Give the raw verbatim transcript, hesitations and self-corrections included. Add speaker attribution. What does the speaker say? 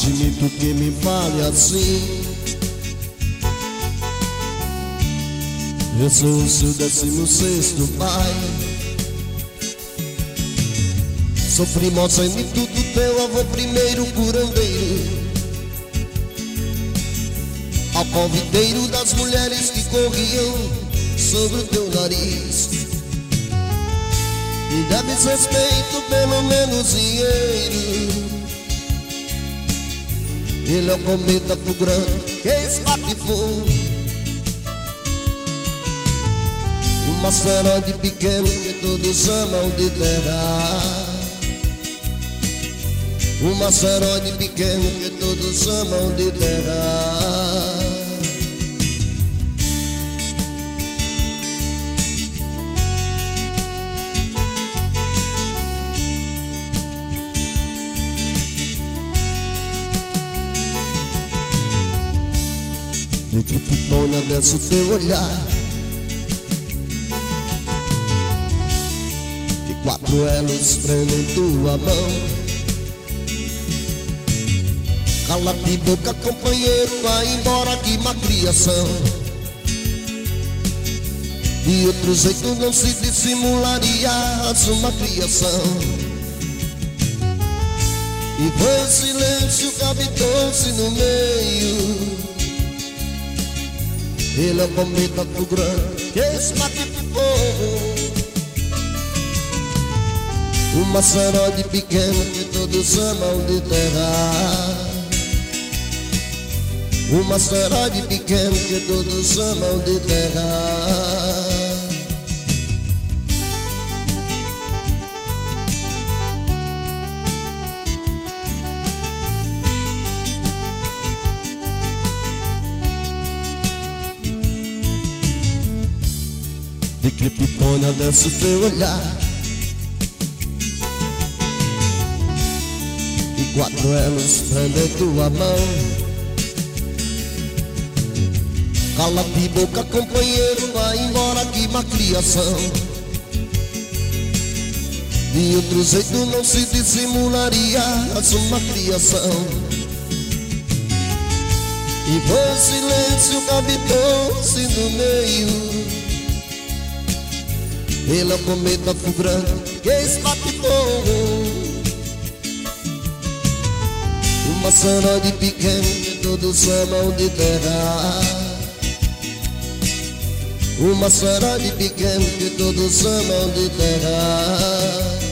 Speaker 1: admito que me fale assim. Eu sou o seu décimo sexto pai. Sou primogênito do teu avô, primeiro curandeiro, alcovideiro das mulheres que corriam sobre o teu nariz. Me deves respeito, pelo menos dinheiro. Ele é o cometa fulgurante que espatifou um asteroide pequeno que todos chamam de Terra. Um asteroide pequeno que todos chamam de Terra. De que pitona desce o teu olhar, de quatro elos prendem tua mão. Cala-te boca, companheiro, vai embora, que má criação. De outro jeito não se dissimularia uma criação. E foi silêncio que habitou-se no meio. Ele é o cometa fulgurante que espatifou um asteroide pequeno que todos chamam de Terra. Um asteroide pequeno que todos chamam de Terra. De Kryptona desce o teu olhar, e quatro elos prendem tua mão. Cala-te boca, companheiro, vai embora, que má criação. De outro jeito não se dissimularia uma criação. E foi silêncio que habitou-se no meio. Ele é o cometa fulgurante que espatifou um asteroide pequeno que todos chamam de Terra. Um asteroide pequeno que todos chamam de Terra.